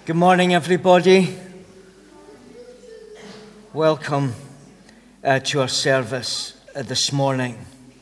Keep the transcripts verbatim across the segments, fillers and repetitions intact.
Good morning, everybody. Welcome uh, to our service uh, this morning.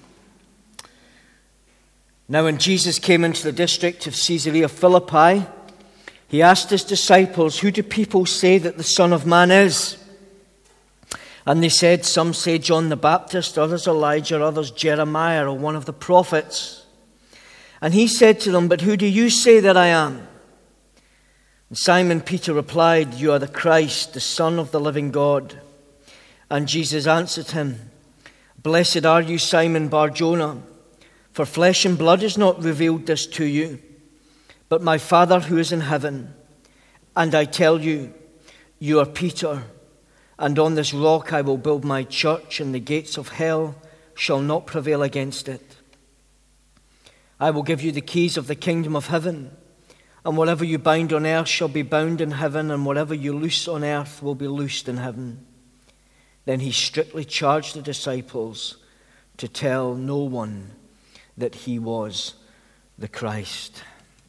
Now, when Jesus came into the district of Caesarea Philippi, he asked his disciples, "Who do people say that the Son of Man is?" And they said, "Some say John the Baptist, others Elijah, others Jeremiah, or one of the prophets." And he said to them, "But who do you say that I am?" And Simon Peter replied, "You are the Christ, the Son of the living God." And Jesus answered him, "Blessed are you, Simon Bar-Jonah, for flesh and blood has not revealed this to you, but my Father who is in heaven. And I tell you, you are Peter, and on this rock I will build my church, and the gates of hell shall not prevail against it. I will give you the keys of the kingdom of heaven. And whatever you bind on earth shall be bound in heaven, and whatever you loose on earth will be loosed in heaven." Then he strictly charged the disciples to tell no one that he was the Christ.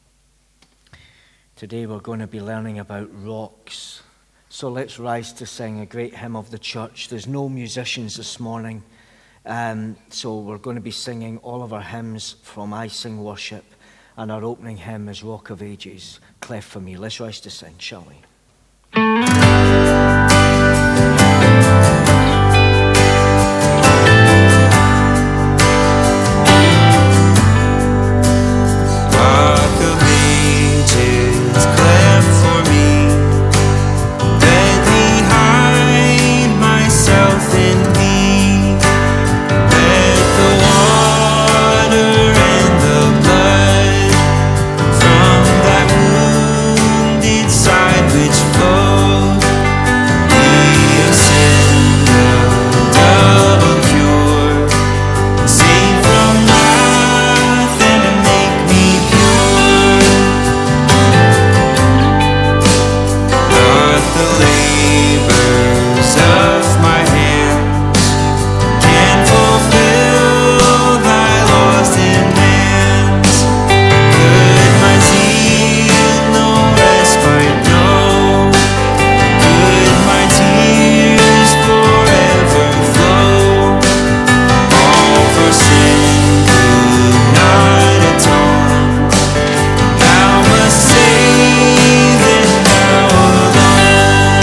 Today we're going to be learning about rocks. So let's rise to sing a great hymn of the church. There's no musicians this morning, um, so we're going to be singing all of our hymns from I Sing Worship. And our opening hymn is Rock of Ages, Cleft for Me. Let's rise to sing, shall we? Rock of Ages, cleft for me. Let me hide myself in thee. Let the water and the blood from thy wounded side which flowed be a sin of double cure. Save from wrath and to make me pure. Not the labors of my hands can fulfill thy laws' demands. Could my zeal no respite know? Could my tears forever flow? All for sin could not atone. Thou must save, and thou alone.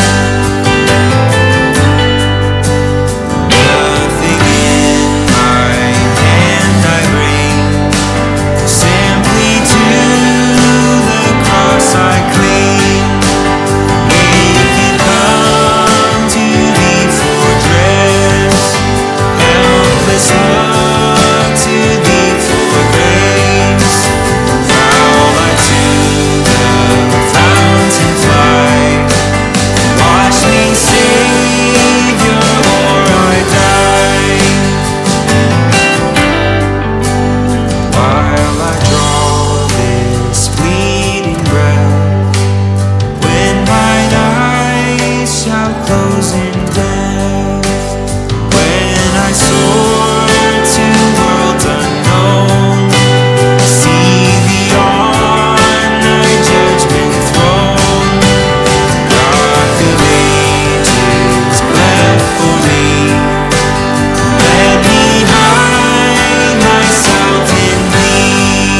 Nothing in my hand I bring, simply to the cross I cling. Naked come to thee for dress, helpless look to thee for grace. Foul I to the fountain fly, wash me, Savior, or I die. While I draw this fleeting breath, when mine eyes shall close in death, when I soar to worlds unknown, see thee on thy judgment throne. Rock of Ages, cleft for me. Let me hide myself in thee.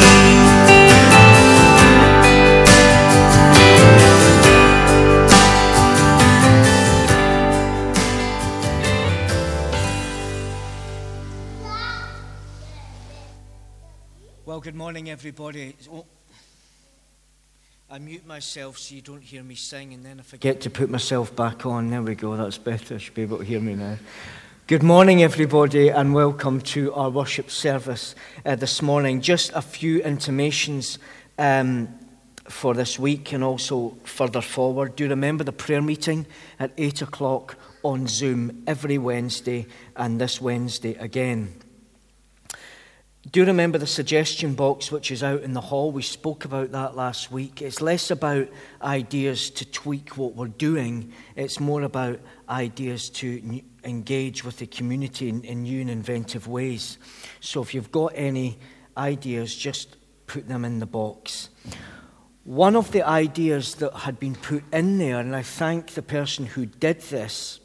Well, good morning, everybody. Oh, I mute myself so you don't hear me sing, and then I forget to put myself back on. There we go, that's better. You should be able to hear me now. Good morning, everybody, and welcome to our worship service uh, this morning. Just a few intimations um, for this week and also further forward. Do remember the prayer meeting at eight o'clock on Zoom every Wednesday, and this Wednesday again. Do remember the suggestion box which is out in the hall. We spoke about that last week. It's less about ideas to tweak what we're doing. It's more about ideas to engage with the community in, in new and inventive ways. So if you've got any ideas, just put them in the box. One of the ideas that had been put in there, and I thank the person who did this,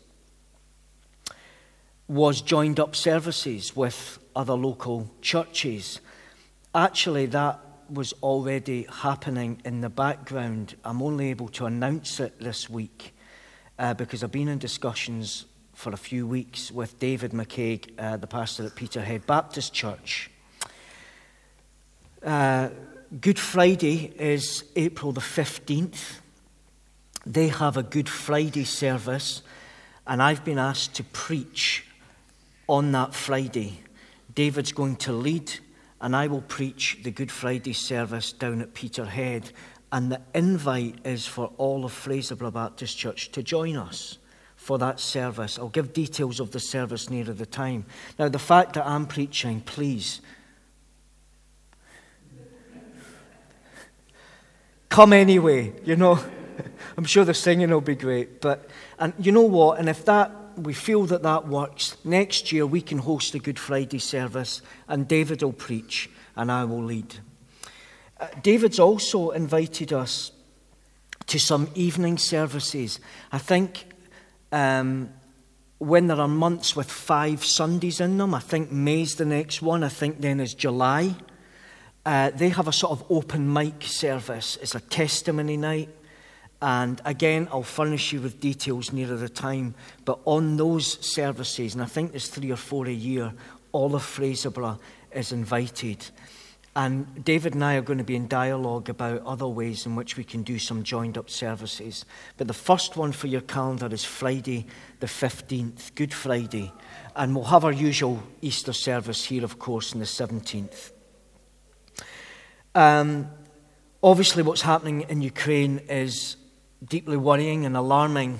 was joined up services with other local churches. Actually, that was already happening in the background. I'm only able to announce it this week uh, because I've been in discussions for a few weeks with David McCaig, uh, the pastor at Peterhead Baptist Church. Uh, Good Friday is April the fifteenth. They have a Good Friday service, and I've been asked to preach on that Friday. David's going to lead, and I will preach the Good Friday service down at Peterhead. And the invite is for all of Fraserburgh Baptist Church to join us for that service. I'll give details of the service nearer the time. Now, the fact that I'm preaching, please, come anyway, you know. I'm sure the singing will be great. But, and you know what? And if that, we feel that that works, next year we can host a Good Friday service, and David will preach, and I will lead. Uh, David's also invited us to some evening services. I think um, when there are months with five Sundays in them, I think May's the next one, I think then is July. Uh, they have a sort of open mic service. It's a testimony night. And again, I'll furnish you with details nearer the time. But on those services, and I think there's three or four a year, all of Fraserburgh is invited. And David and I are going to be in dialogue about other ways in which we can do some joined up services. But the first one for your calendar is Friday the fifteenth, Good Friday. And we'll have our usual Easter service here, of course, on the seventeenth. Um, obviously, what's happening in Ukraine is deeply worrying and alarming.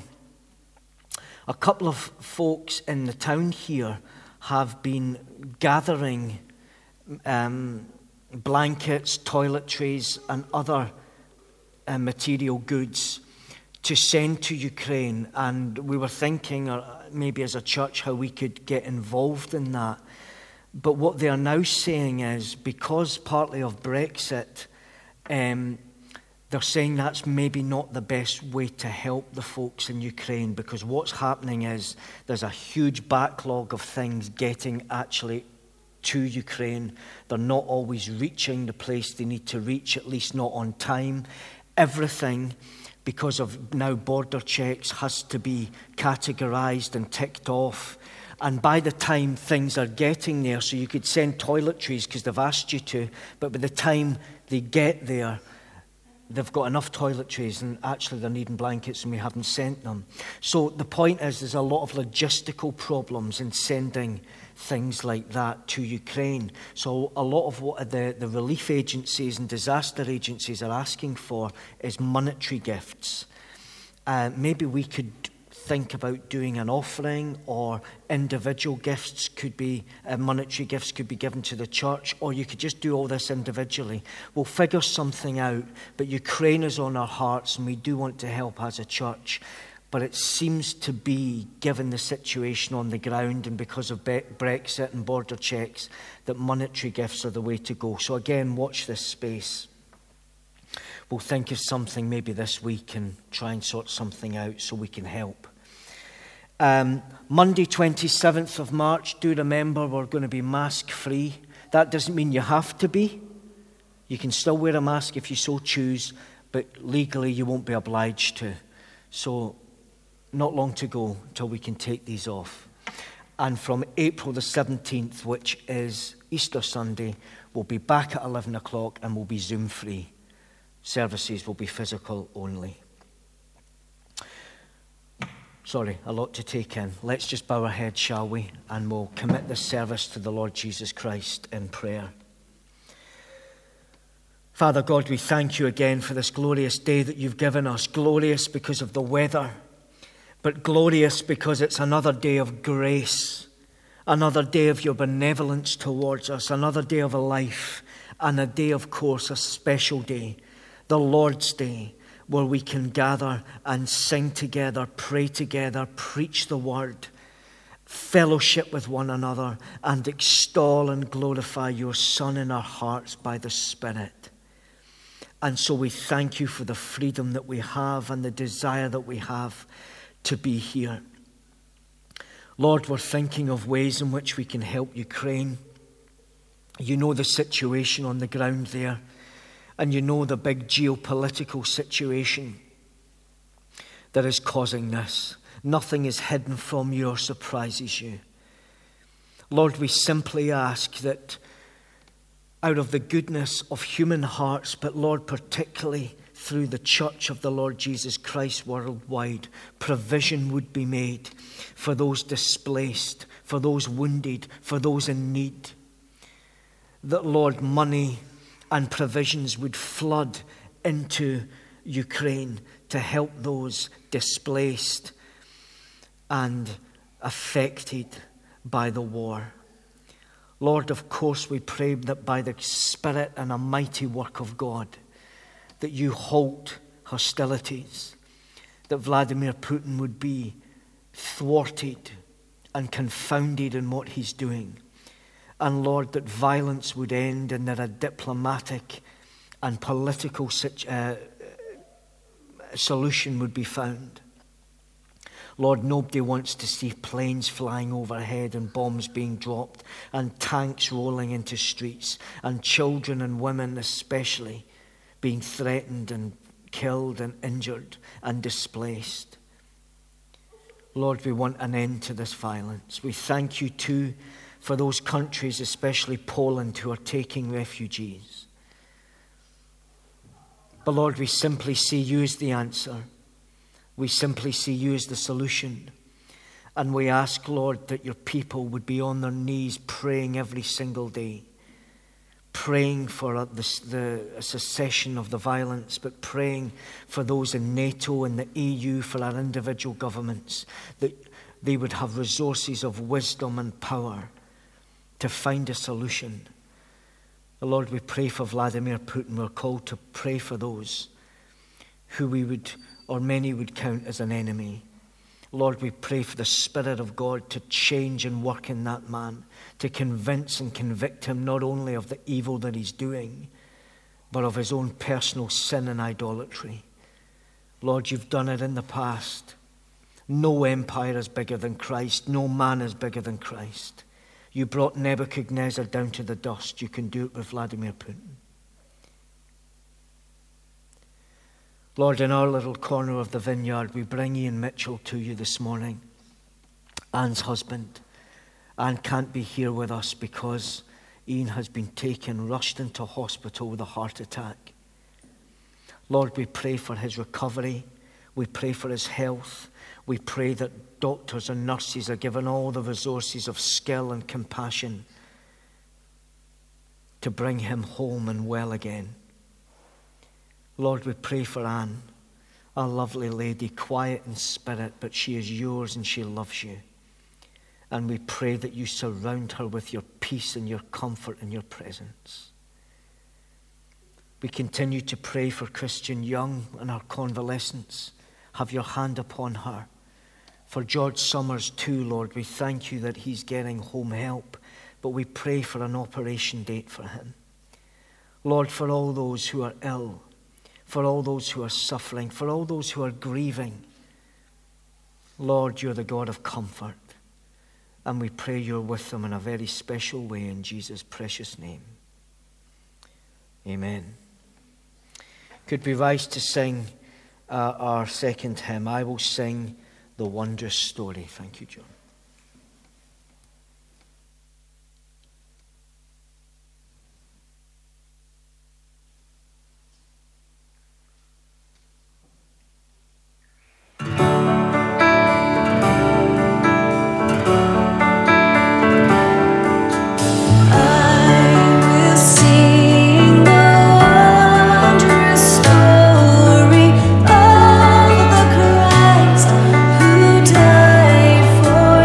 A couple of folks in the town here have been gathering um, blankets, toiletries, and other uh, material goods to send to Ukraine. And we were thinking, or maybe as a church, how we could get involved in that. But what they are now saying is, because partly of Brexit, um, they're saying that's maybe not the best way to help the folks in Ukraine, because what's happening is there's a huge backlog of things getting actually to Ukraine. They're not always reaching the place they need to reach, at least not on time. Everything, because of now border checks, has to be categorized and ticked off. And by the time things are getting there, so you could send toiletries because they've asked you to, but by the time they get there, they've got enough toiletries and actually they're needing blankets and we haven't sent them. So the point is, there's a lot of logistical problems in sending things like that to Ukraine. So a lot of what the, the relief agencies and disaster agencies are asking for is monetary gifts. Uh, maybe we could think about doing an offering, or individual gifts could be, uh, monetary gifts could be given to the church, or you could just do all this individually. We'll figure something out, but Ukraine is on our hearts and we do want to help as a church. But it seems to be, given the situation on the ground and because of Be- Brexit and border checks, that monetary gifts are the way to go. So again, watch this space. We'll think of something maybe this week and try and sort something out so we can help. Um, Monday, twenty-seventh of March, do remember we're going to be mask-free. That doesn't mean you have to be. You can still wear a mask if you so choose, but legally you won't be obliged to. So not long to go until we can take these off. And from April the seventeenth, which is Easter Sunday, we'll be back at eleven o'clock and we'll be Zoom-free. Services will be physical only. Sorry, a lot to take in. Let's just bow our heads, shall we? And we'll commit this service to the Lord Jesus Christ in prayer. Father God, we thank you again for this glorious day that you've given us. Glorious because of the weather, but glorious because it's another day of grace, another day of your benevolence towards us, another day of a life, and a day, of course, a special day, the Lord's Day, where we can gather and sing together, pray together, preach the word, fellowship with one another, and extol and glorify your Son in our hearts by the Spirit. And so we thank you for the freedom that we have and the desire that we have to be here. Lord, we're thinking of ways in which we can help Ukraine. You know the situation on the ground there, and you know the big geopolitical situation that is causing this. Nothing is hidden from you or surprises you. Lord, we simply ask that out of the goodness of human hearts, but Lord, particularly through the church of the Lord Jesus Christ worldwide, provision would be made for those displaced, for those wounded, for those in need. That, Lord, money and provisions would flood into Ukraine to help those displaced and affected by the war. Lord, of course, we pray that by the Spirit and a mighty work of God, that you halt hostilities, that Vladimir Putin would be thwarted and confounded in what he's doing. And Lord, that violence would end and that a diplomatic and political uh, solution would be found. Lord, nobody wants to see planes flying overhead and bombs being dropped and tanks rolling into streets and children and women especially being threatened and killed and injured and displaced. Lord, we want an end to this violence. We thank you too for those countries, especially Poland, who are taking refugees. But Lord, we simply see you as the answer. We simply see you as the solution. And we ask, Lord, that your people would be on their knees praying every single day, praying for the, the cessation of the violence, but praying for those in NATO and the E U, for our individual governments, that they would have resources of wisdom and power to find a solution. Lord, we pray for Vladimir Putin. We're called to pray for those who we would, or many would count as an enemy. Lord, we pray for the Spirit of God to change and work in that man, to convince and convict him not only of the evil that he's doing, but of his own personal sin and idolatry. Lord, you've done it in the past. No empire is bigger than Christ. No man is bigger than Christ. You brought Nebuchadnezzar down to the dust. You can do it with Vladimir Putin. Lord, in our little corner of the vineyard, we bring Ian Mitchell to you this morning. Anne's husband. Anne can't be here with us because Ian has been taken, rushed into hospital with a heart attack. Lord, we pray for his recovery. We pray for his health. We pray that doctors and nurses are given all the resources of skill and compassion to bring him home and well again. Lord, we pray for Anne, a lovely lady, quiet in spirit, but she is yours and she loves you. And we pray that you surround her with your peace and your comfort and your presence. We continue to pray for Christian Young and our convalescents. Have your hand upon her. For George Summers too, Lord, we thank you that he's getting home help, but we pray for an operation date for him. Lord, for all those who are ill, for all those who are suffering, for all those who are grieving, Lord, you're the God of comfort. And we pray you're with them in a very special way in Jesus' precious name. Amen. Could we rise to sing uh, our second hymn? I will sing the wondrous story. Thank you, John. For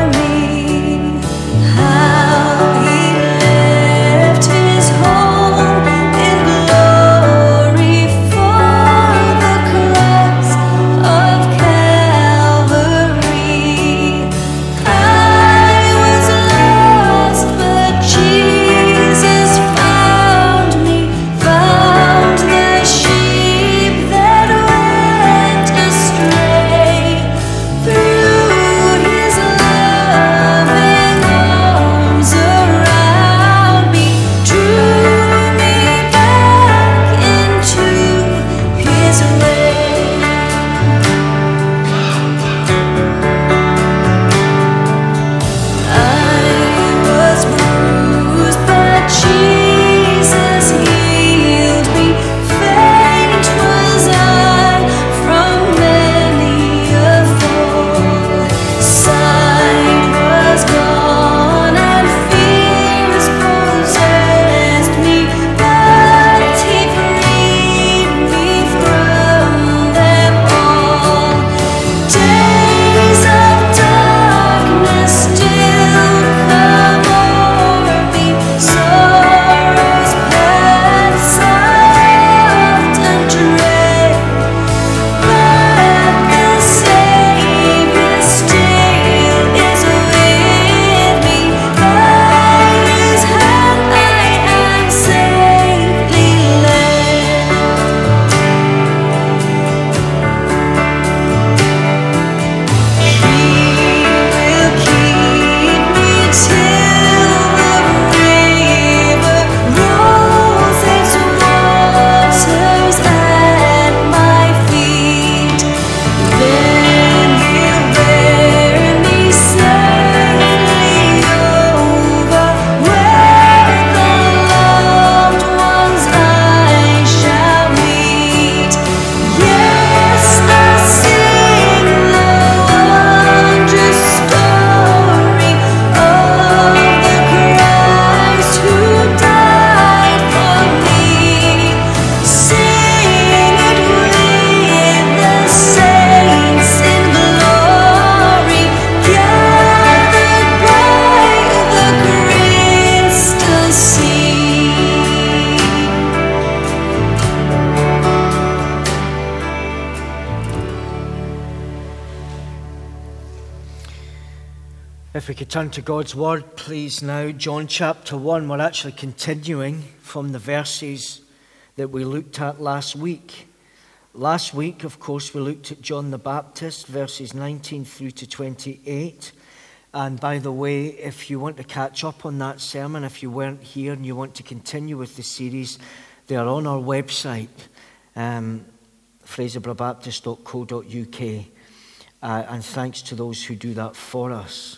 If we could turn to God's Word, please, now. John chapter one. We're actually continuing from the verses that we looked at last week. Last week, of course, we looked at John the Baptist, verses nineteen through to twenty-eight. And by the way, if you want to catch up on that sermon, if you weren't here and you want to continue with the series, they are on our website, um, fraserburgh baptist dot co dot uk. Uh, and thanks to those who do that for us.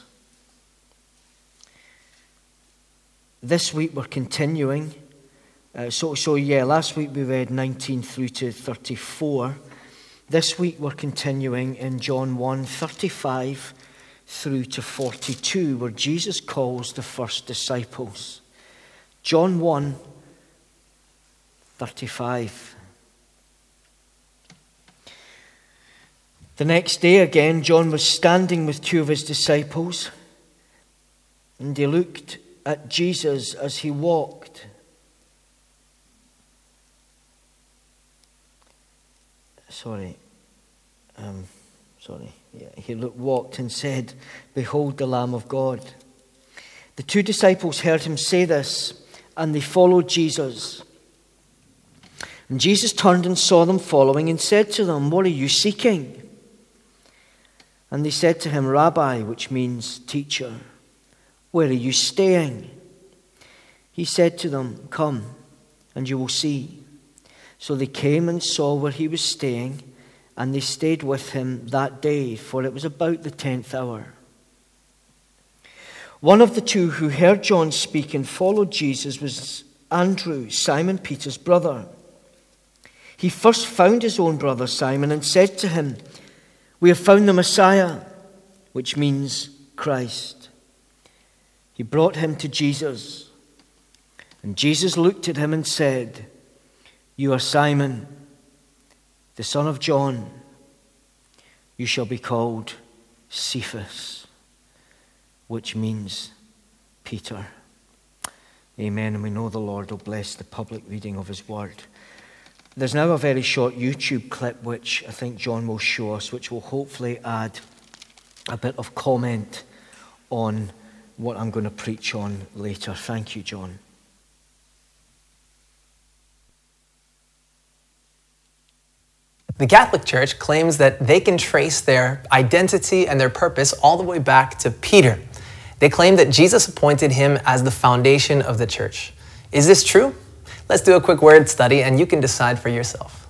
This week we're continuing. Uh, so, so yeah, last week we read nineteen through to thirty-four. This week we're continuing in John one, thirty-five through to forty-two, where Jesus calls the first disciples. John one, thirty-five. The next day again, John was standing with two of his disciples, and he looked at Jesus as he walked. Sorry. Um, sorry. Yeah, he looked, walked and said, "Behold the Lamb of God." The two disciples heard him say this, and they followed Jesus. And Jesus turned and saw them following and said to them, "What are you seeking?" And they said to him, "Rabbi," which means teacher, "where are you staying?" He said to them, "Come, and you will see." So they came and saw where he was staying, and they stayed with him that day, for it was about the tenth hour. One of the two who heard John speak and followed Jesus was Andrew, Simon Peter's brother. He first found his own brother Simon and said to him, "We have found the Messiah," which means Christ. He brought him to Jesus. And Jesus looked at him and said, "You are Simon, the son of John. You shall be called Cephas," which means Peter. Amen. And we know the Lord will bless the public reading of his word. There's now a very short YouTube clip which I think John will show us, which will hopefully add a bit of comment on what I'm going to preach on later. Thank you, John. The Catholic Church claims that they can trace their identity and their purpose all the way back to Peter. They claim that Jesus appointed him as the foundation of the church. Is this true? Let's do a quick word study and you can decide for yourself.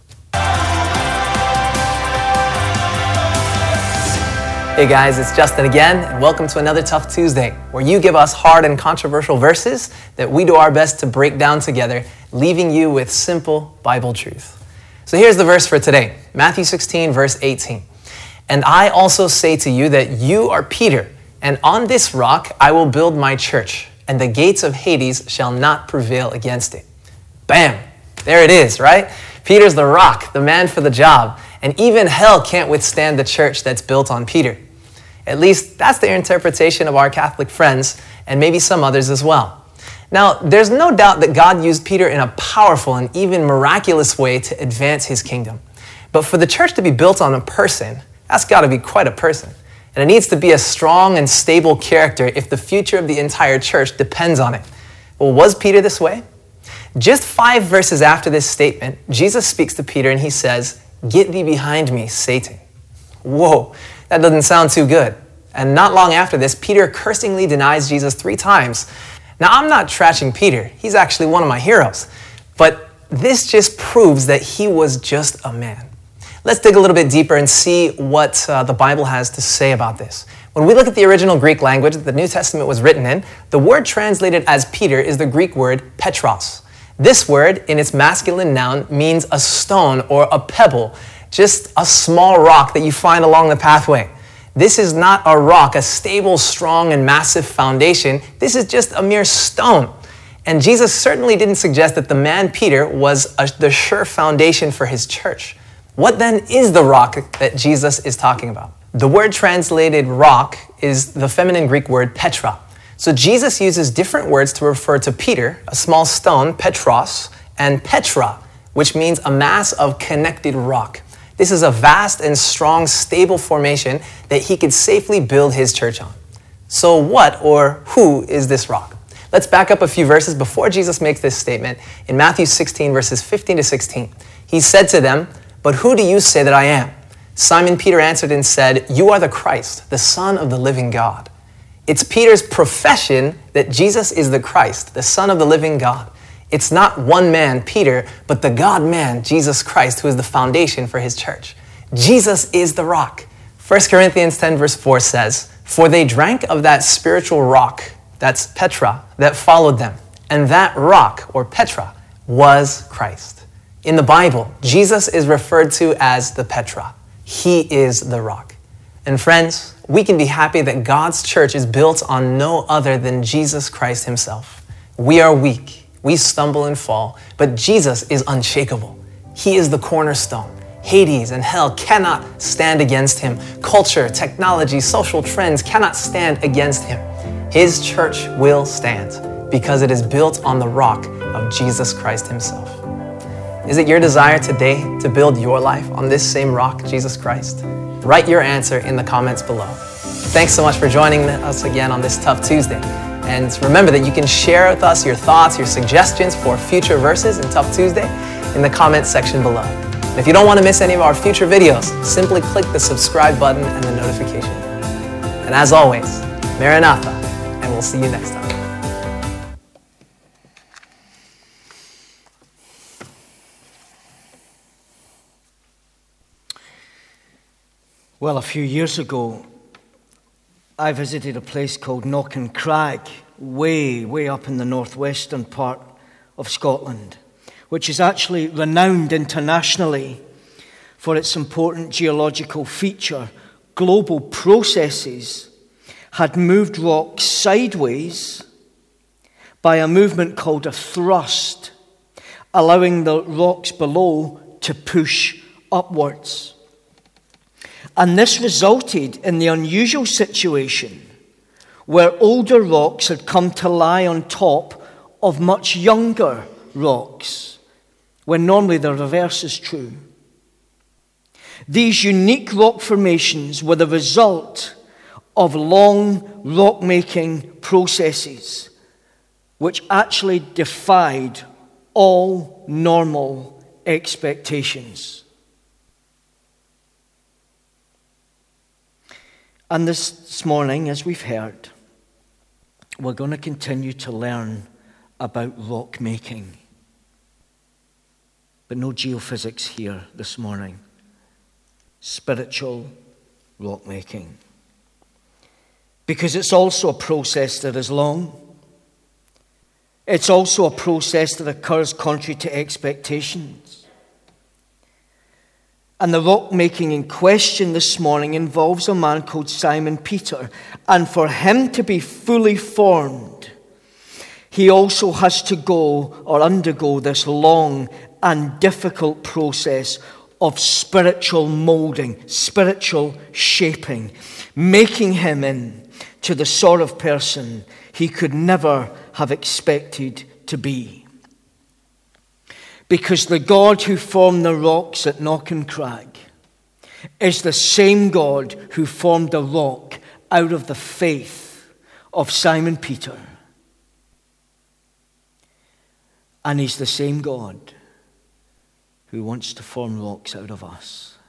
Hey guys, it's Justin again, and welcome to another Tough Tuesday, where you give us hard and controversial verses that we do our best to break down together, leaving you with simple Bible truth. So here's the verse for today, Matthew sixteen, verse eighteen. "And I also say to you that you are Peter, and on this rock I will build my church, and the gates of Hades shall not prevail against it." Bam! There it is, right? Peter's the rock, the man for the job, and even hell can't withstand the church that's built on Peter. At least that's their interpretation of our Catholic friends, and maybe some others as well. Now, there's no doubt that God used Peter in a powerful and even miraculous way to advance his kingdom. But for the church to be built on a person, that's got to be quite a person. And it needs to be a strong and stable character if the future of the entire church depends on it. Well, was Peter this way? Just five verses after this statement, Jesus speaks to Peter and he says, "Get thee behind me, Satan." Whoa, that doesn't sound too good. And not long after this, Peter cursingly denies Jesus three times. Now, I'm not trashing Peter. He's actually one of my heroes. But this just proves that he was just a man. Let's dig a little bit deeper and see what uh, the Bible has to say about this. When we look at the original Greek language that the New Testament was written in, the word translated as Peter is the Greek word Petros. This word, in its masculine noun, means a stone or a pebble, just a small rock that you find along the pathway. This is not a rock, a stable, strong, and massive foundation. This is just a mere stone. And Jesus certainly didn't suggest that the man Peter was a, the sure foundation for his church. What then is the rock that Jesus is talking about? The word translated rock is the feminine Greek word Petra. So Jesus uses different words to refer to Peter, a small stone, Petros, and Petra, which means a mass of connected rock. This is a vast and strong, stable formation that he could safely build his church on. So what or who is this rock? Let's back up a few verses before Jesus makes this statement. In Matthew sixteen, verses fifteen to sixteen, he said to them, "But who do you say that I am?" Simon Peter answered and said, "You are the Christ, the Son of the living God." It's Peter's profession that Jesus is the Christ, the Son of the living God. It's not one man, Peter, but the God-man, Jesus Christ, who is the foundation for his church. Jesus is the rock. First Corinthians ten, verse four says, "For they drank of that spiritual rock," that's Petra, "that followed them. And that rock, or Petra, was Christ." In the Bible, Jesus is referred to as the Petra. He is the rock. And friends, we can be happy that God's church is built on no other than Jesus Christ himself. We are weak, we stumble and fall, but Jesus is unshakable. He is the cornerstone. Hades and hell cannot stand against him. Culture, technology, social trends cannot stand against him. His church will stand because it is built on the rock of Jesus Christ himself. Is it your desire today to build your life on this same rock, Jesus Christ? Write your answer in the comments below. Thanks so much for joining us again on this Tough Tuesday. And remember that you can share with us your thoughts, your suggestions for future verses in Tough Tuesday in the comments section below. And if you don't want to miss any of our future videos, simply click the subscribe button and the notification. And as always, Maranatha, and we'll see you next time. Well, a few years ago, I visited a place called Knockancrag, way, way up in the northwestern part of Scotland, which is actually renowned internationally for its important geological feature. Global processes had moved rocks sideways by a movement called a thrust, allowing the rocks below to push upwards. And this resulted in the unusual situation where older rocks had come to lie on top of much younger rocks, when normally the reverse is true. These unique rock formations were the result of long rock-making processes which actually defied all normal expectations. And this morning, as we've heard, we're going to continue to learn about rock making. But no geophysics here this morning. Spiritual rock making. Because it's also a process that is long. It's also a process that occurs contrary to expectations. And the rock making in question this morning involves a man called Simon Peter. And for him to be fully formed, he also has to go or undergo this long and difficult process of spiritual molding, spiritual shaping, making him into the sort of person he could never have expected to be. Because the God who formed the rocks at Knockancrag is the same God who formed the rock out of the faith of Simon Peter. And he's the same God who wants to form rocks out of us.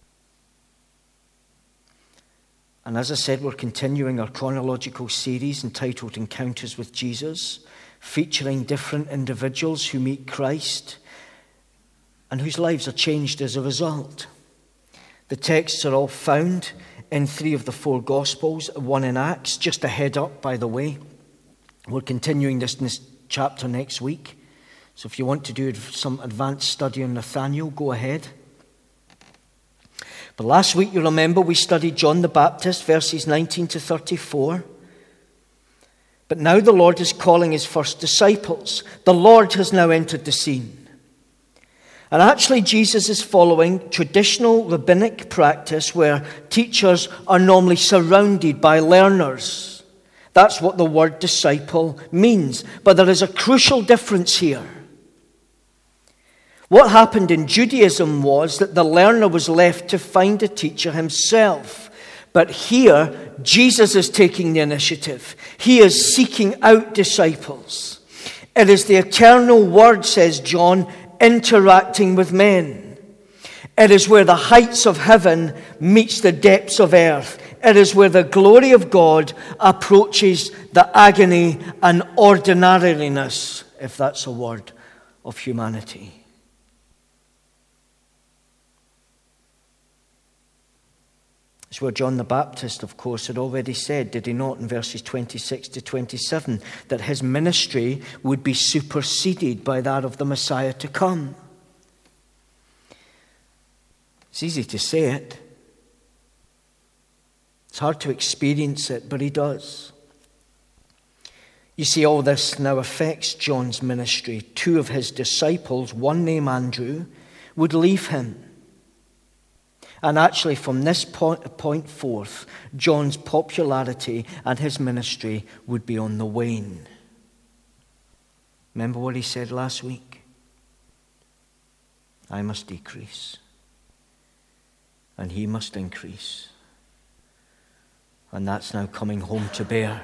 And as I said, we're continuing our chronological series entitled Encounters with Jesus, featuring different individuals who meet Christ and whose lives are changed as a result. The texts are all found in three of the four Gospels, one in Acts. Just a head up, by the way. We're continuing this, this chapter next week. So if you want to do some advanced study on Nathanael, go ahead. But last week, you remember, we studied John the Baptist, verses nineteen to thirty-four. But now the Lord is calling his first disciples. The Lord has now entered the scene. And actually, Jesus is following traditional rabbinic practice where teachers are normally surrounded by learners. That's what the word disciple means. But there is a crucial difference here. What happened in Judaism was that the learner was left to find a teacher himself. But here, Jesus is taking the initiative. He is seeking out disciples. It is the eternal Word, says John, interacting with men. It is where the heights of heaven meets the depths of earth. It is where the glory of God approaches the agony and ordinariness, if that's a word, of humanity. It's where John the Baptist, of course, had already said, did he not, in verses twenty-six to twenty-seven, that his ministry would be superseded by that of the Messiah to come. It's easy to say it. It's hard to experience it, but he does. You see, all this now affects John's ministry. Two of his disciples, one named Andrew, would leave him. And actually, from this point, point forth, John's popularity and his ministry would be on the wane. Remember what he said last week? I must decrease, and he must increase. And that's now coming home to bear.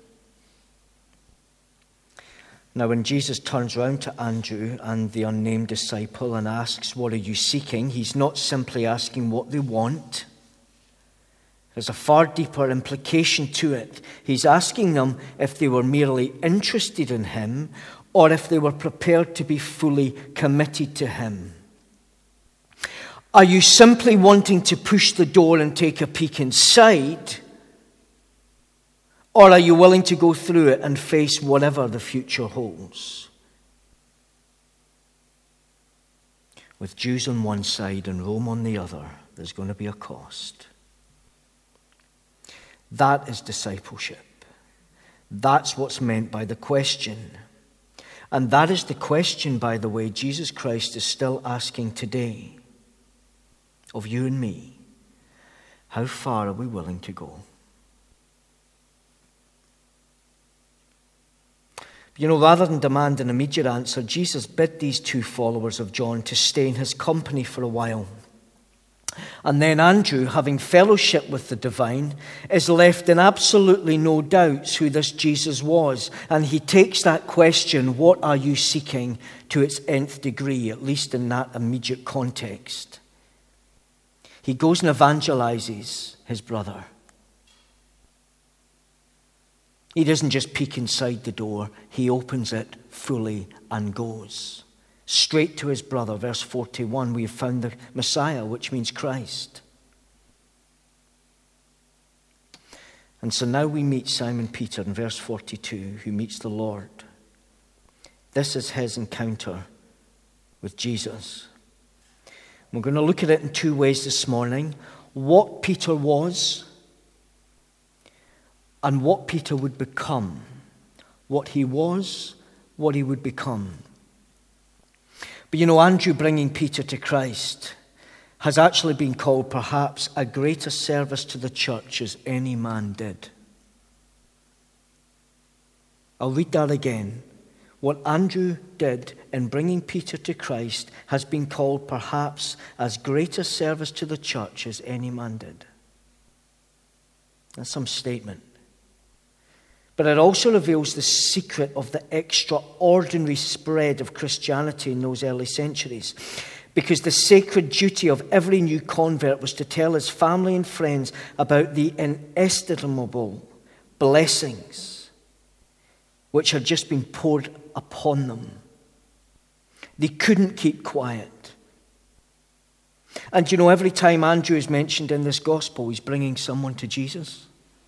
Now, when Jesus turns round to Andrew and the unnamed disciple and asks, what are you seeking? He's not simply asking what they want. There's a far deeper implication to it. He's asking them if they were merely interested in him or if they were prepared to be fully committed to him. Are you simply wanting to push the door and take a peek inside? Or are you willing to go through it and face whatever the future holds? With Jews on one side and Rome on the other, there's going to be a cost. That is discipleship. That's what's meant by the question. And that is the question, by the way, Jesus Christ is still asking today of you and me. How far are we willing to go? You know, rather than demand an immediate answer, Jesus bid these two followers of John to stay in his company for a while. And then Andrew, having fellowship with the divine, is left in absolutely no doubts who this Jesus was. And he takes that question, what are you seeking, to its nth degree, at least in that immediate context. He goes and evangelizes his brother. He doesn't just peek inside the door, he opens it fully and goes straight to his brother. Verse forty-one, we have found the Messiah, which means Christ. And so now we meet Simon Peter in verse forty-two, who meets the Lord. This is his encounter with Jesus. We're going to look at it in two ways this morning. What Peter was, and what Peter would become. What he was, what he would become. But you know, Andrew bringing Peter to Christ has actually been called perhaps a greater service to the church as any man did. I'll read that again. What Andrew did in bringing Peter to Christ has been called perhaps as greater service to the church as any man did. That's some statement. But it also reveals the secret of the extraordinary spread of Christianity in those early centuries. Because the sacred duty of every new convert was to tell his family and friends about the inestimable blessings which had just been poured upon them. They couldn't keep quiet. And you know, every time Andrew is mentioned in this gospel, he's bringing someone to Jesus.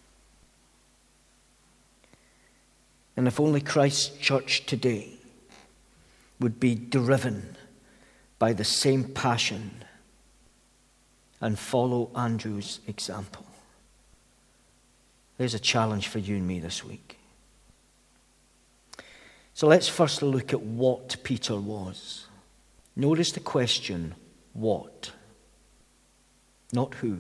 And if only Christ's church today would be driven by the same passion and follow Andrew's example. There's a challenge for you and me this week. So let's first look at what Peter was. Notice the question, what? Not who.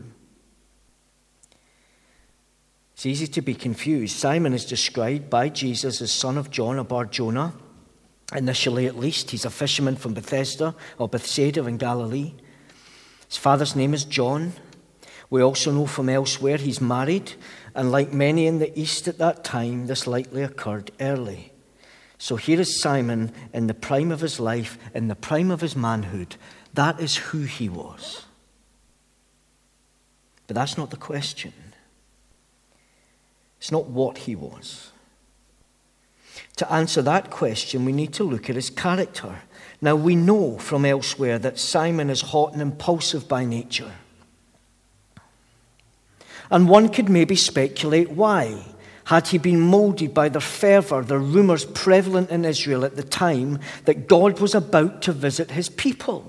It's easy to be confused. Simon is described by Jesus as son of John, or Bar-Jonah. Initially, at least, he's a fisherman from Bethesda or Bethsaida in Galilee. His father's name is John. We also know from elsewhere he's married, and like many in the East at that time, this likely occurred early. So here is Simon in the prime of his life, in the prime of his manhood. That is who he was. But that's not the question. It's not what he was. To answer that question, we need to look at his character. Now, we know from elsewhere that Simon is hot and impulsive by nature. And one could maybe speculate why. Had he been molded by their fervor, the rumors prevalent in Israel at the time that God was about to visit his people?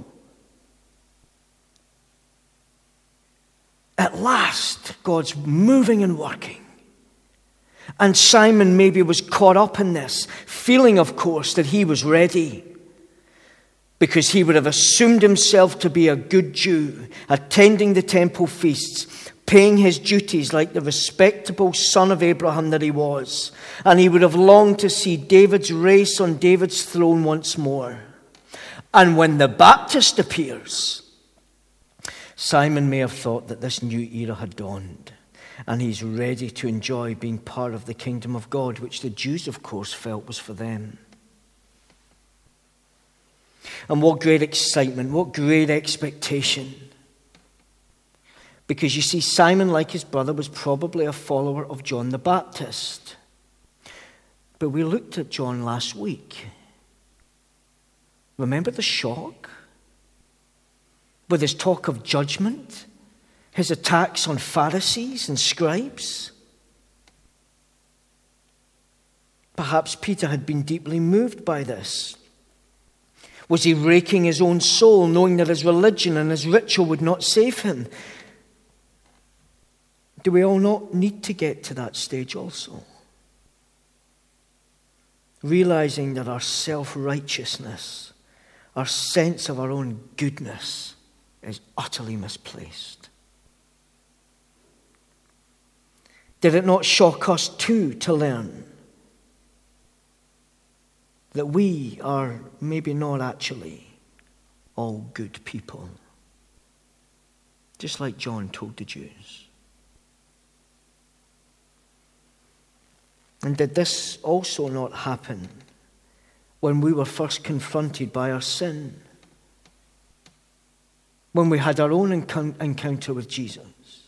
At last, God's moving and working. And Simon maybe was caught up in this, feeling, of course, that he was ready. Because he would have assumed himself to be a good Jew, attending the temple feasts, paying his duties like the respectable son of Abraham that he was. And he would have longed to see David's race on David's throne once more. And when the Baptist appears, Simon may have thought that this new era had dawned. And he's ready to enjoy being part of the kingdom of God, which the Jews, of course, felt was for them. And what great excitement, what great expectation. Because you see, Simon, like his brother, was probably a follower of John the Baptist. But we looked at John last week. Remember the shock? With his talk of judgment, his attacks on Pharisees and scribes. Perhaps Peter had been deeply moved by this. Was he raking his own soul, knowing that his religion and his ritual would not save him? Do we all not need to get to that stage also? Realizing that our self-righteousness, our sense of our own goodness is utterly misplaced. Did it not shock us too to learn that we are maybe not actually all good people? Just like John told the Jews. And did this also not happen when we were first confronted by our sin? When we had our own encounter with Jesus?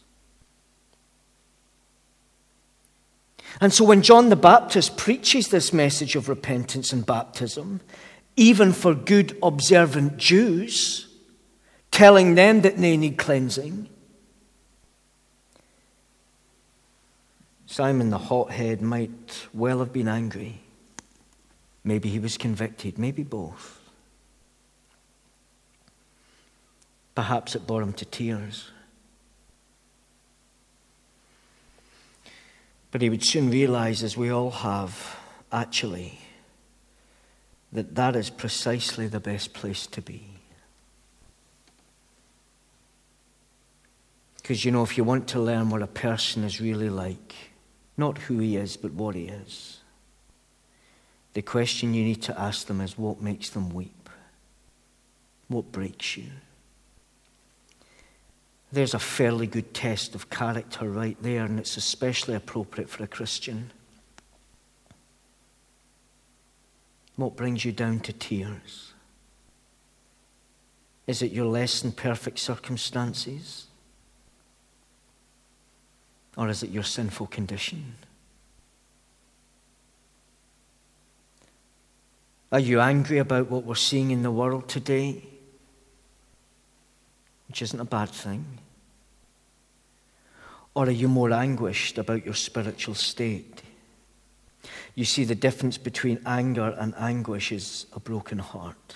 And so when John the Baptist preaches this message of repentance and baptism, even for good observant Jews, telling them that they need cleansing, Simon the hothead might well have been angry. Maybe he was convicted, maybe both. Perhaps it brought him to tears. But he would soon realize, as we all have, actually, that that is precisely the best place to be. Because, you know, if you want to learn what a person is really like, not who he is, but what he is, the question you need to ask them is, what makes them weep? What breaks you? There's a fairly good test of character right there, and it's especially appropriate for a Christian. What brings you down to tears? Is it your less than perfect circumstances? Or is it your sinful condition? Are you angry about what we're seeing in the world today? Which isn't a bad thing. Or are you more anguished about your spiritual state? You see, the difference between anger and anguish is a broken heart.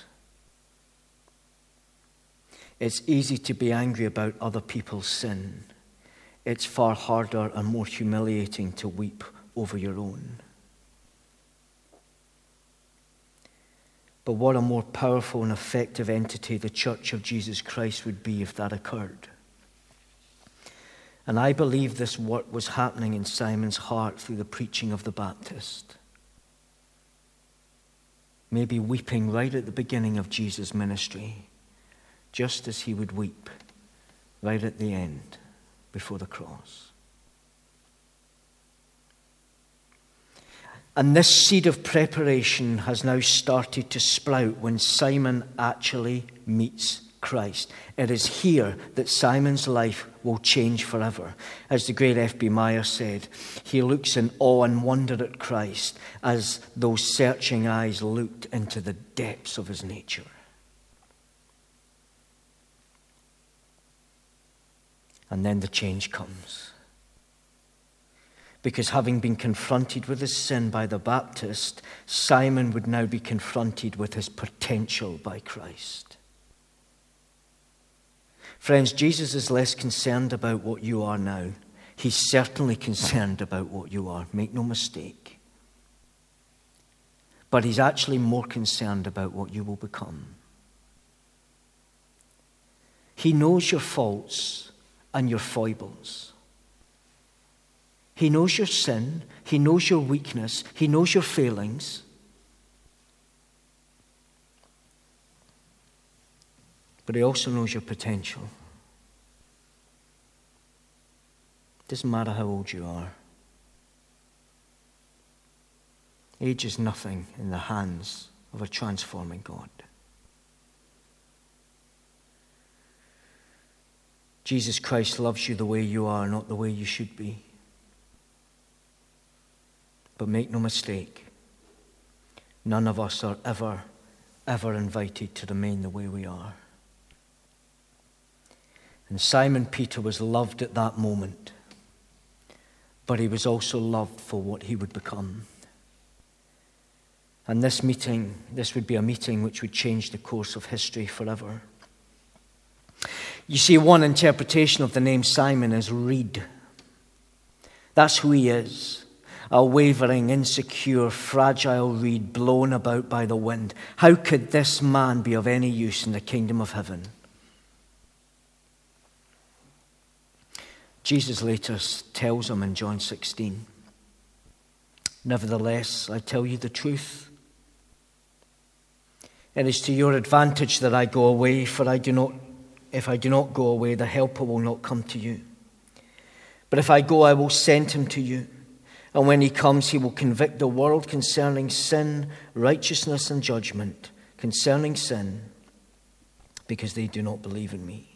It's easy to be angry about other people's sin. It's far harder and more humiliating to weep over your own. But what a more powerful and effective entity the Church of Jesus Christ would be if that occurred. And I believe this work was happening in Simon's heart through the preaching of the Baptist. Maybe weeping right at the beginning of Jesus' ministry, just as he would weep right at the end. before the cross. And this seed of preparation has now started to sprout when Simon actually meets Christ. It is here that Simon's life will change forever. As the great F B Meyer said, he looks in awe and wonder at Christ as those searching eyes looked into the depths of his nature. And then the change comes. Because having been confronted with his sin by the Baptist, Simon would now be confronted with his potential by Christ. Friends, Jesus is less concerned about what you are now. He's certainly concerned about what you are. Make no mistake. But he's actually more concerned about what you will become. He knows your faults and your foibles. He knows your sin. He knows your weakness. He knows your failings. But he also knows your potential. It doesn't matter how old you are. Age is nothing in the hands of a transforming God. Jesus Christ loves you the way you are, not the way you should be. But make no mistake, none of us are ever, ever invited to remain the way we are. And Simon Peter was loved at that moment, but he was also loved for what he would become. And this meeting, this would be a meeting which would change the course of history forever. You see, one interpretation of the name Simon is Reed. That's who he is. A wavering, insecure, fragile reed blown about by the wind. How could this man be of any use in the kingdom of heaven? Jesus later tells him in John sixteen, "Nevertheless, I tell you the truth. It is to your advantage that I go away, for I do not, if I do not go away, the Helper will not come to you. But if I go, I will send him to you. And when he comes, he will convict the world concerning sin, righteousness, and judgment. Concerning sin, because they do not believe in me."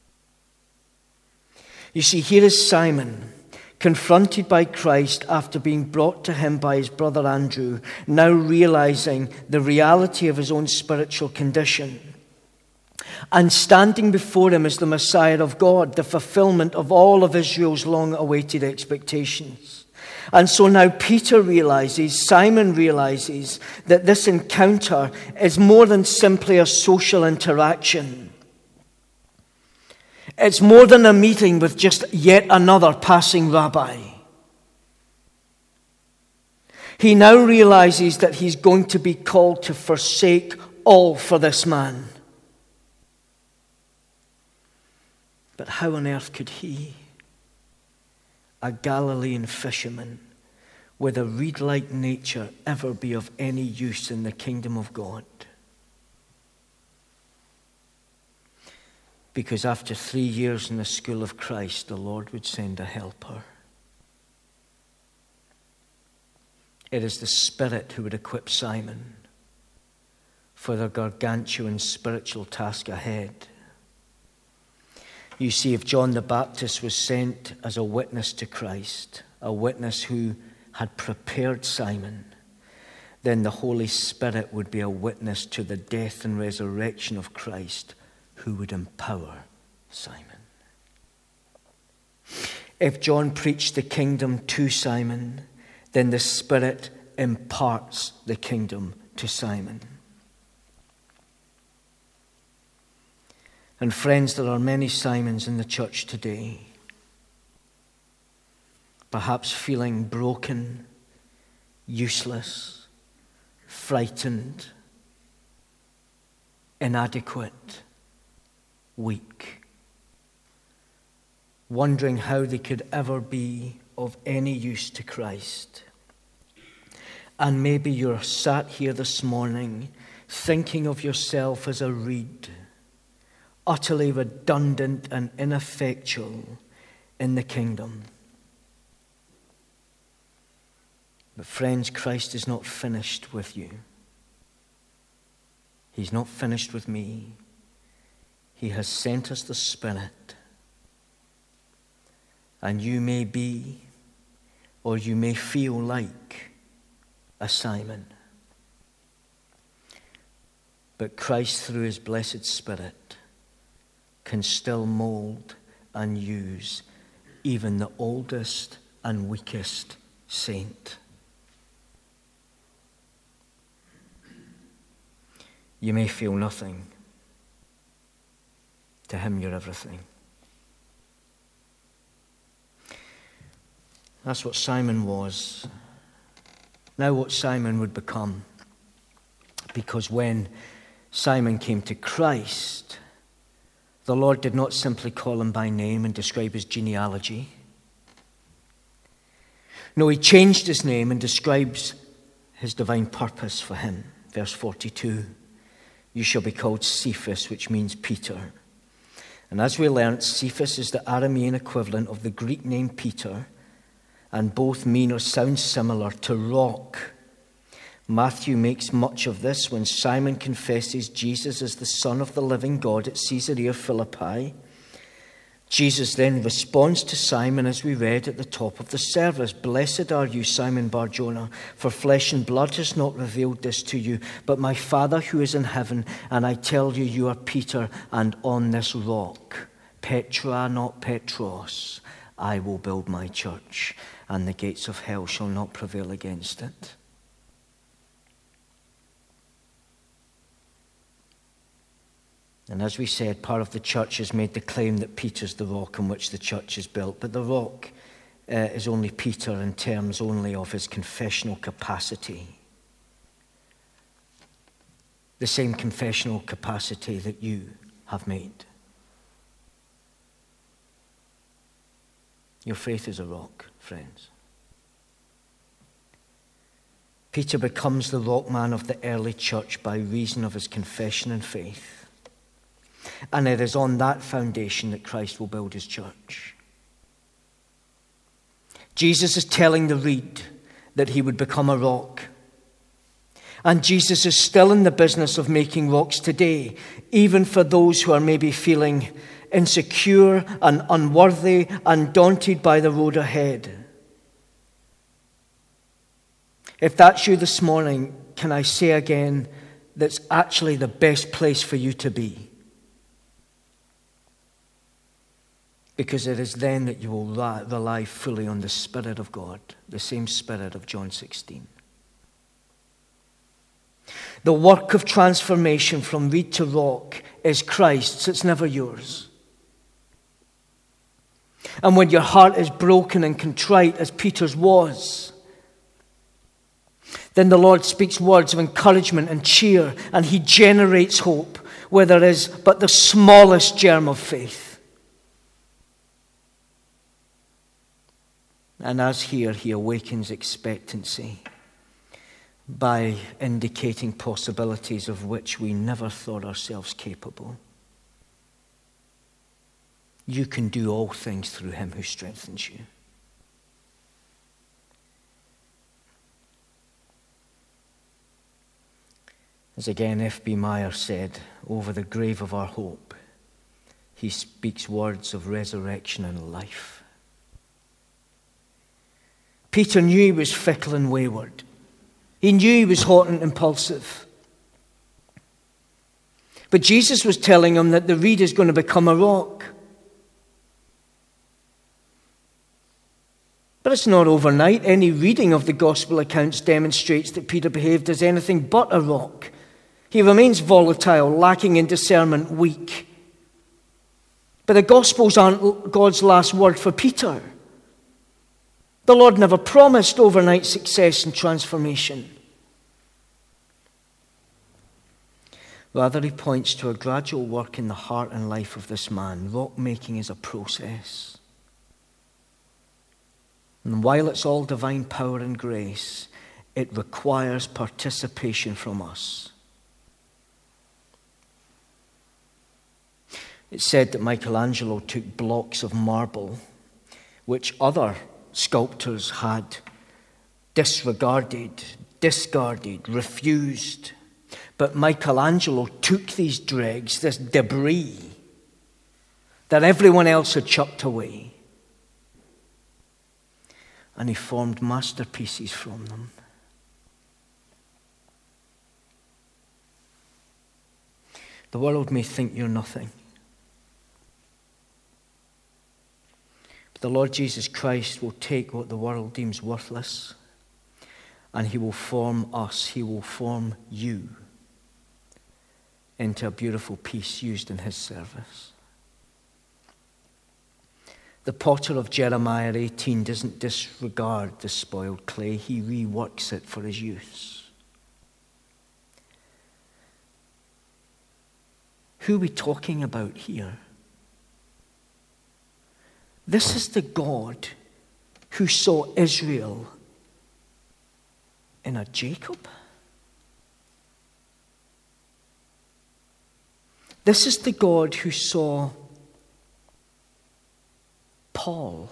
You see, here is Simon, confronted by Christ after being brought to him by his brother Andrew, now realizing the reality of his own spiritual condition. And standing before him as the Messiah of God, the fulfillment of all of Israel's long-awaited expectations. And so now Peter realizes, Simon realizes, that this encounter is more than simply a social interaction. It's more than a meeting with just yet another passing rabbi. He now realizes that he's going to be called to forsake all for this man. But how on earth could he, a Galilean fisherman with a reed-like nature, ever be of any use in the kingdom of God? Because after three years in the school of Christ, the Lord would send a helper. It is the Spirit who would equip Simon for the gargantuan spiritual task ahead. You see, if John the Baptist was sent as a witness to Christ, a witness who had prepared Simon, then the Holy Spirit would be a witness to the death and resurrection of Christ, who would empower Simon. If John preached the kingdom to Simon, then the Spirit imparts the kingdom to Simon. And friends, there are many Simons in the church today, perhaps feeling broken, useless, frightened, inadequate, weak, wondering how they could ever be of any use to Christ. And maybe you're sat here this morning thinking of yourself as a reed, utterly redundant and ineffectual in the kingdom. But friends, Christ is not finished with you. He's not finished with me. He has sent us the Spirit. And you may be, or you may feel like a Simon. But Christ, through his blessed Spirit, can still mold and use even the oldest and weakest saint. You may feel nothing. To him, you're everything. That's what Simon was. Now what Simon would become. Because when Simon came to Christ, the Lord did not simply call him by name and describe his genealogy. No, he changed his name and describes his divine purpose for him. Verse forty-two, you shall be called Cephas, which means Peter. And as we learnt, Cephas is the Aramean equivalent of the Greek name Peter, and both mean or sound similar to rock. Matthew makes much of this when Simon confesses Jesus as the Son of the living God at Caesarea Philippi. Jesus then responds to Simon, as we read at the top of the service, "Blessed are you, Simon Bar-Jonah, for flesh and blood has not revealed this to you, but my Father who is in heaven. And I tell you, you are Peter, and on this rock, Petra, not Petros, I will build my church, and the gates of hell shall not prevail against it." And as we said, part of the church has made the claim that Peter's the rock on which the church is built. But the rock uh, is only Peter in terms only of his confessional capacity. The same confessional capacity that you have made. Your faith is a rock, friends. Peter becomes the rock man of the early church by reason of his confession and faith. And it is on that foundation that Christ will build his church. Jesus is telling the reed that he would become a rock. And Jesus is still in the business of making rocks today, even for those who are maybe feeling insecure and unworthy and daunted by the road ahead. If that's you this morning, can I say again, that's actually the best place for you to be. Because it is then that you will rely fully on the Spirit of God, the same Spirit of John sixteen. The work of transformation from reed to rock is Christ's, it's never yours. And when your heart is broken and contrite, as Peter's was, then the Lord speaks words of encouragement and cheer, and he generates hope where there is but the smallest germ of faith. And as here, he awakens expectancy by indicating possibilities of which we never thought ourselves capable. You can do all things through him who strengthens you. As again F B Meyer said, over the grave of our hope, he speaks words of resurrection and life. Peter knew he was fickle and wayward. He knew he was hot and impulsive. But Jesus was telling him that the reed is going to become a rock. But it's not overnight. Any reading of the gospel accounts demonstrates that Peter behaved as anything but a rock. He remains volatile, lacking in discernment, weak. But the gospels aren't God's last word for Peter. The Lord never promised overnight success and transformation. Rather, he points to a gradual work in the heart and life of this man. Rock making is a process. And while it's all divine power and grace, it requires participation from us. It's said that Michelangelo took blocks of marble which other sculptors had disregarded, discarded, refused. But Michelangelo took these dregs, this debris that everyone else had chucked away, and he formed masterpieces from them. The world may think you're nothing, but the Lord Jesus Christ will take what the world deems worthless, and he will form us, he will form you into a beautiful piece used in his service. The potter of Jeremiah eighteen doesn't disregard the spoiled clay, he reworks it for his use. Who are we talking about here? This is the God who saw Israel in a Jacob. This is the God who saw Paul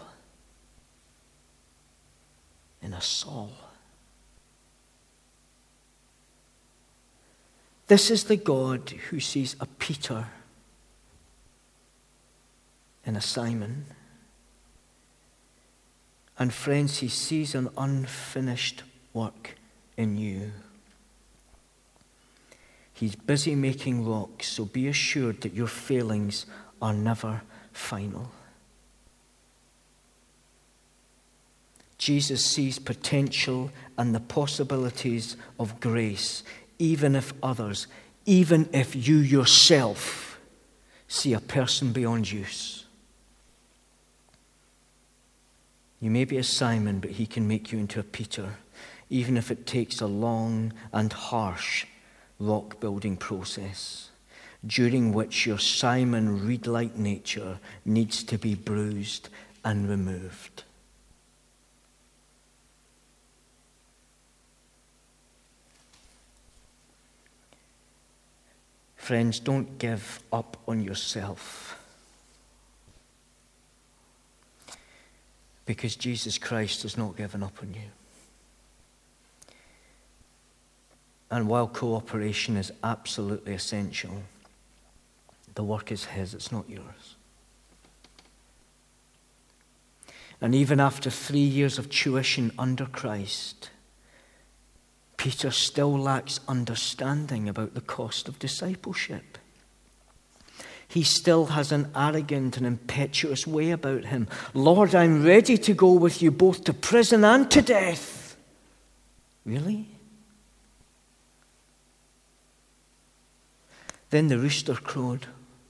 in a Saul. This is the God who sees a Peter in a Simon. And friends, he sees an unfinished work in you. He's busy making rocks, so be assured that your failings are never final. Jesus sees potential and the possibilities of grace, even if others, even if you yourself see a person beyond use. You may be a Simon, but he can make you into a Peter, even if it takes a long and harsh rock-building process, during which your Simon reed-like nature needs to be bruised and removed. Friends, don't give up on yourself, because Jesus Christ has not given up on you. And while cooperation is absolutely essential, the work is his, it's not yours. And even after three years of tuition under Christ, Peter still lacks understanding about the cost of discipleship. He still has an arrogant and impetuous way about him. Lord, I'm ready to go with you both to prison and to death. Really? Then the rooster crowed.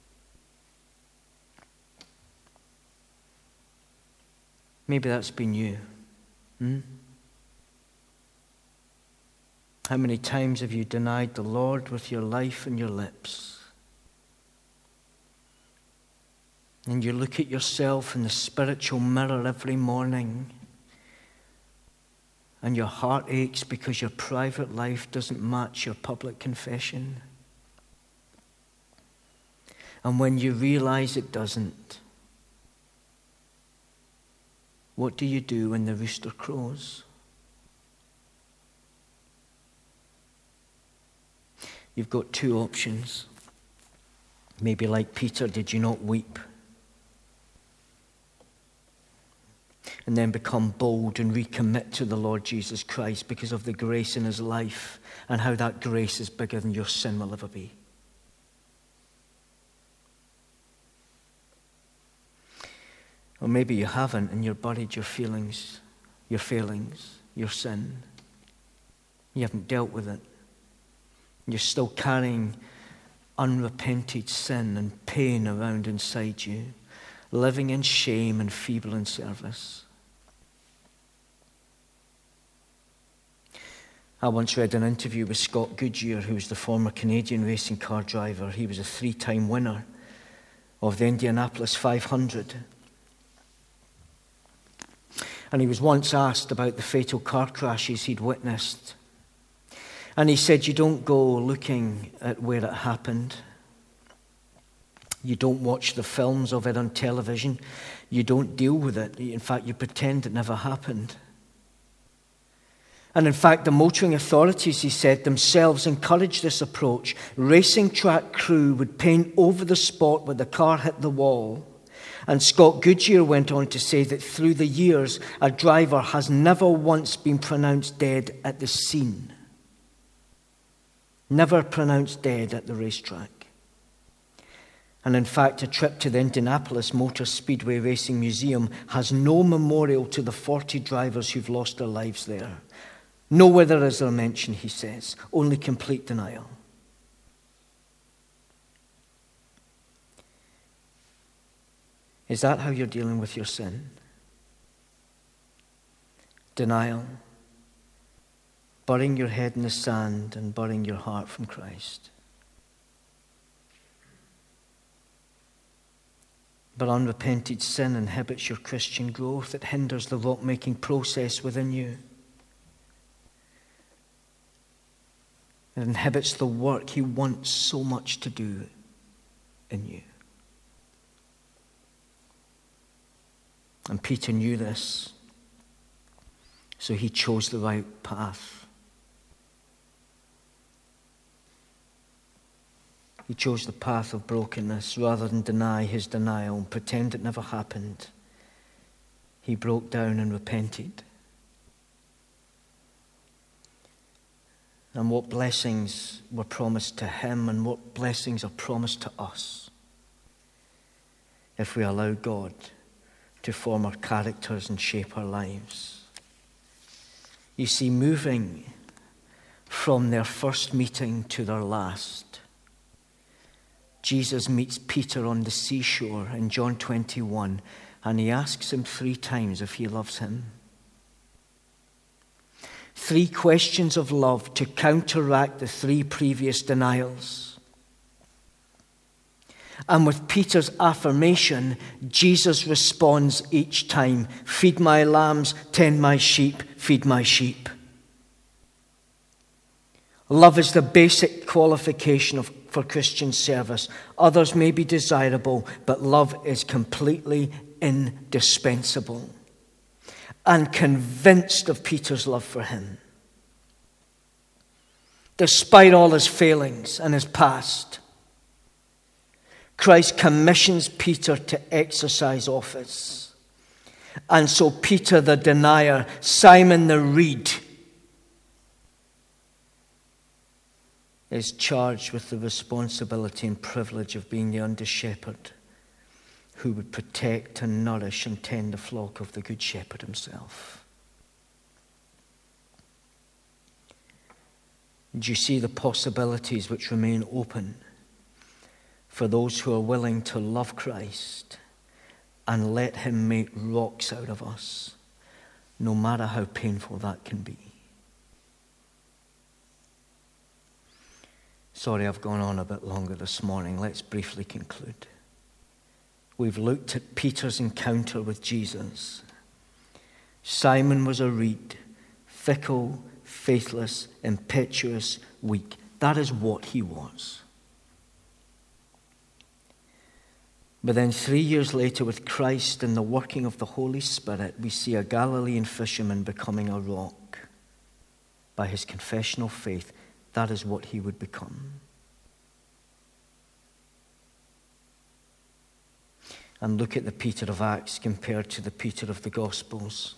Maybe that's been you. Hmm? How many times have you denied the Lord with your life and your lips? And you look at yourself in the spiritual mirror every morning, and your heart aches because your private life doesn't match your public confession. And when you realize it doesn't, what do you do when the rooster crows? You've got two options. Maybe like Peter, did you not weep? And then become bold and recommit to the Lord Jesus Christ because of the grace in his life and how that grace is bigger than your sin will ever be. Or maybe you haven't and you're buried your feelings, your failings, your sin. You haven't dealt with it. You're still carrying unrepented sin and pain around inside you, living in shame and feeble in service. I once read an interview with Scott Goodyear, who was the former Canadian racing car driver. He was a three-time winner of the Indianapolis five hundred. And he was once asked about the fatal car crashes he'd witnessed. And he said, you don't go looking at where it happened. You don't watch the films of it on television. You don't deal with it. In fact, you pretend it never happened. And in fact, the motoring authorities, he said, themselves encouraged this approach. Racing track crew would paint over the spot where the car hit the wall. And Scott Goodyear went on to say that through the years, a driver has never once been pronounced dead at the scene. Never pronounced dead at the racetrack. And in fact, a trip to the Indianapolis Motor Speedway Racing Museum has no memorial to the forty drivers who've lost their lives there. Nowhere is there mention, he says, only complete denial. Is that how you're dealing with your sin? Denial, burying your head in the sand and burying your heart from Christ. But unrepented sin inhibits your Christian growth. It hinders the rock-making process within you. It inhibits the work he wants so much to do in you. And Peter knew this, so he chose the right path. He chose the path of brokenness rather than deny his denial and pretend it never happened. He broke down and repented. And what blessings were promised to him and what blessings are promised to us if we allow God to form our characters and shape our lives. You see, moving from their first meeting to their last, Jesus meets Peter on the seashore in John twenty-one, and he asks him three times if he loves him. Three questions of love to counteract the three previous denials. And with Peter's affirmation, Jesus responds each time, feed my lambs, tend my sheep, feed my sheep. Love is the basic qualification of, for Christian service. Others may be desirable, but love is completely indispensable. And convinced of Peter's love for him, despite all his failings and his past, Christ commissions Peter to exercise office. And so Peter the denier, Simon the reed, is charged with the responsibility and privilege of being the under-shepherd who would protect and nourish and tend the flock of the Good Shepherd himself. Do you see the possibilities which remain open for those who are willing to love Christ and let him make rocks out of us, no matter how painful that can be? Sorry, I've gone on a bit longer this morning. Let's briefly conclude. We've looked at Peter's encounter with Jesus. Simon was a reed, fickle, faithless, impetuous, weak. That is what he was. But then three years later, with Christ and the working of the Holy Spirit, we see a Galilean fisherman becoming a rock. By his confessional faith, that is what he would become. And look at the Peter of Acts compared to the Peter of the Gospels.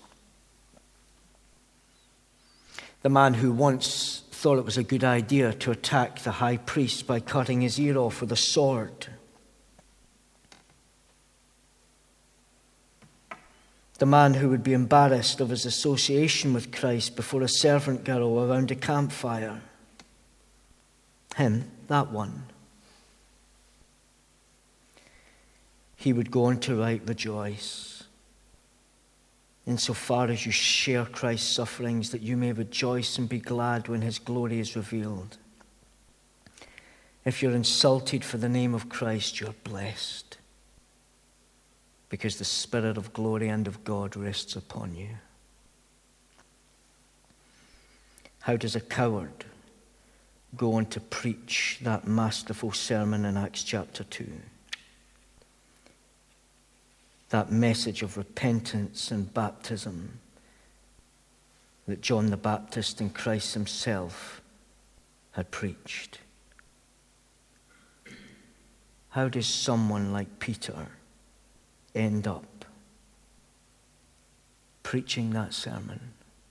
The man who once thought it was a good idea to attack the high priest by cutting his ear off with a sword. The man who would be embarrassed of his association with Christ before a servant girl around a campfire. Him, that one. He would go on to write, rejoice, insofar as you share Christ's sufferings, that you may rejoice and be glad when his glory is revealed. If you're insulted for the name of Christ, you're blessed, because the Spirit of glory and of God rests upon you. How does a coward go on to preach that masterful sermon in Acts chapter two? that message of repentance and baptism that John the Baptist and Christ himself had preached? How does someone like Peter end up preaching that sermon?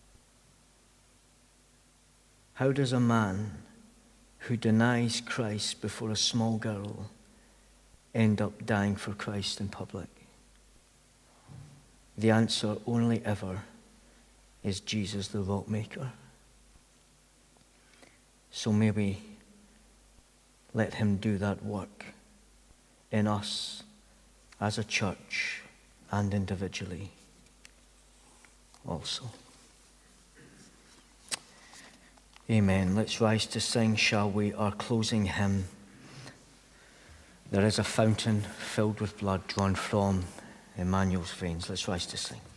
How does a man who denies Christ before a small girl end up dying for Christ in public? The answer only ever is Jesus the rock maker. So may we let him do that work in us as a church and individually also. Amen. Let's rise to sing, shall we, our closing hymn. There is a fountain filled with blood drawn from Emmanuel's veins. Let's rise to sing.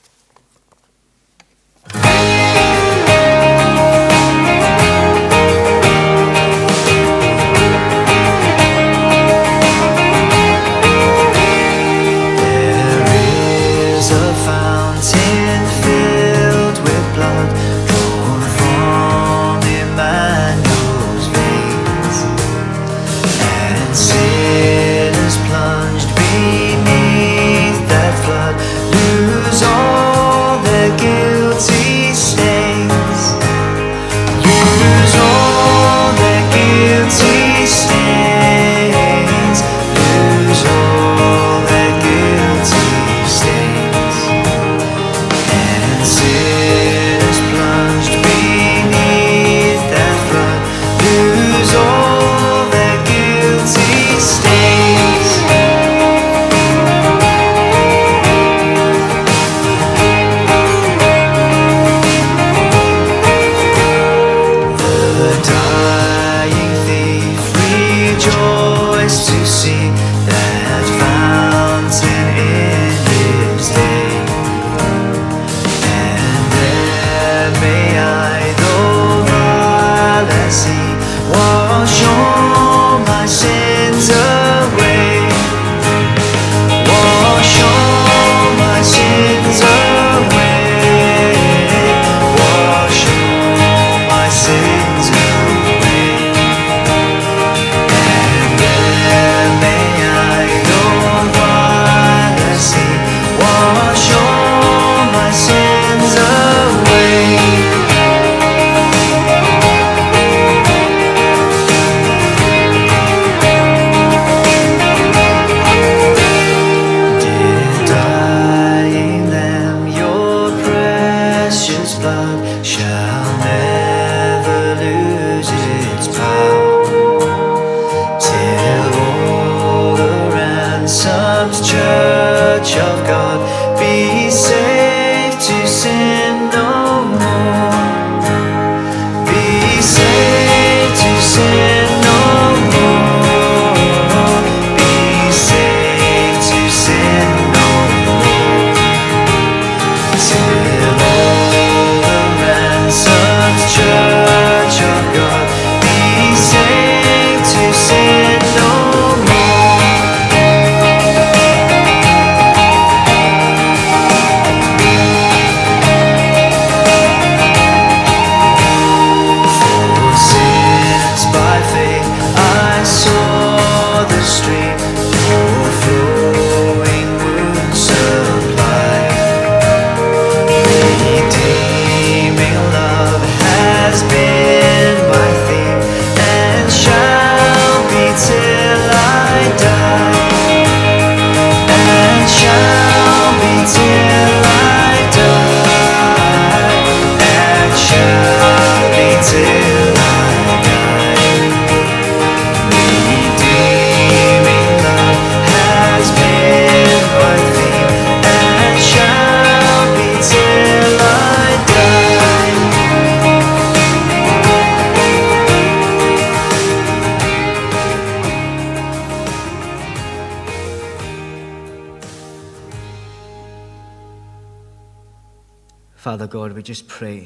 Father God, we just pray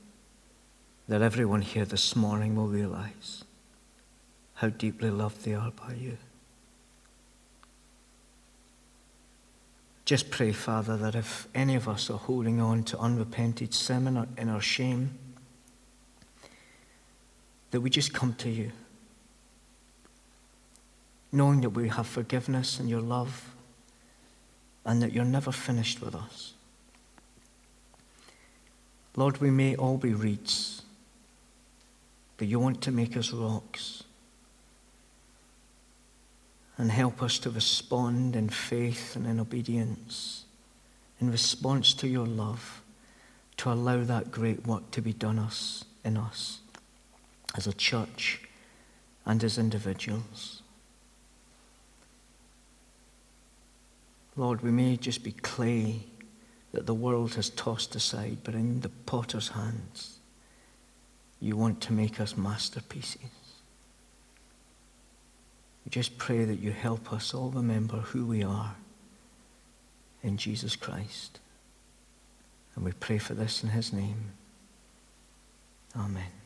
that everyone here this morning will realize how deeply loved they are by you. Just pray, Father, that if any of us are holding on to unrepented sin in our, in our shame, that we just come to you, knowing that we have forgiveness and your love, and that you're never finished with us. Lord, we may all be reeds, but you want to make us rocks and help us to respond in faith and in obedience, in response to your love, to allow that great work to be done us in us as a church and as individuals. Lord, we may just be clay that the world has tossed aside, but in the potter's hands, you want to make us masterpieces. We just pray that you help us all remember who we are in Jesus Christ. And we pray for this in his name. Amen.